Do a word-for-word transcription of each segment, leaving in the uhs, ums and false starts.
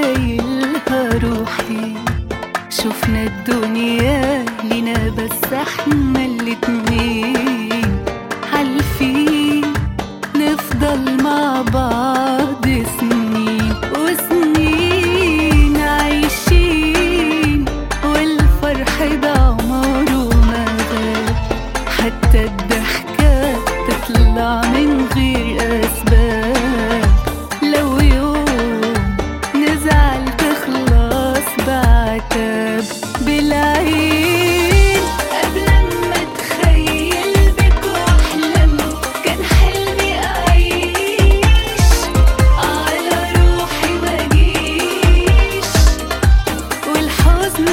شايلها روحي. شفنا الدنيا لنا بس احنا الاتنين، حالفين نفضل مع بعض سنين وسنين عايشين، والفرح ده عمره ما غاب. حتى الضحكة تطلع من غير أسباب، لو يوم نزعل تخلص بعتاب. بالعين قبل ما اتخيل بك واحلم، كان حلمي اعيش على روحي مجيش، والحزن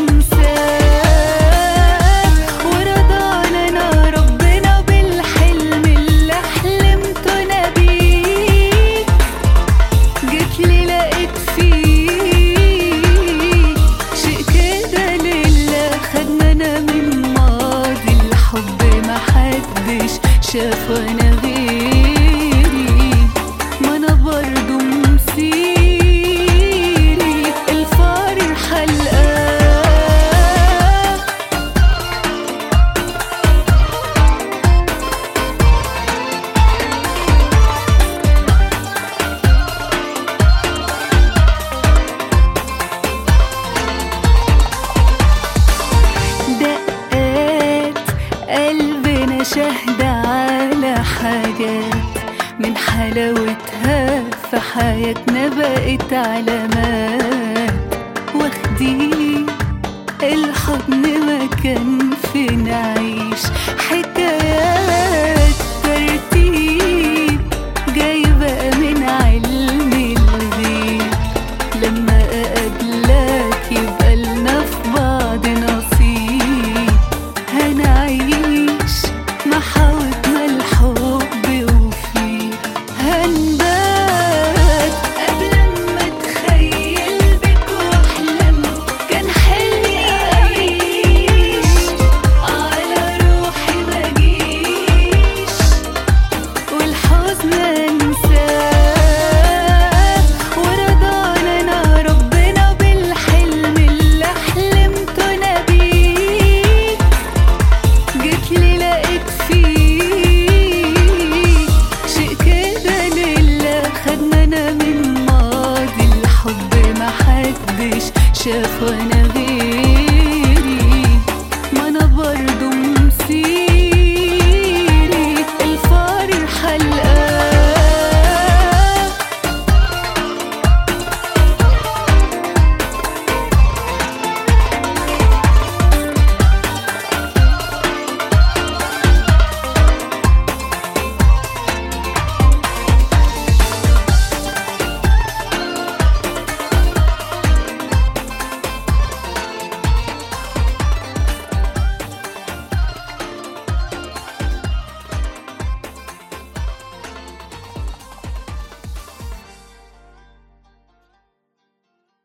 انساه، ورضانا انا ربنا بالحلم اللي حلمت انا بيه. جيتلي لقيت فيه شيء كده لله، خدنا انا من ماضي الحب محدش شاف وانا غيري. ما انا برضو مسيري الفرحة الآن. دقات قلبنا شاهدة على حاجات من حلاوتها في حياتنا بقت علامات، واخدين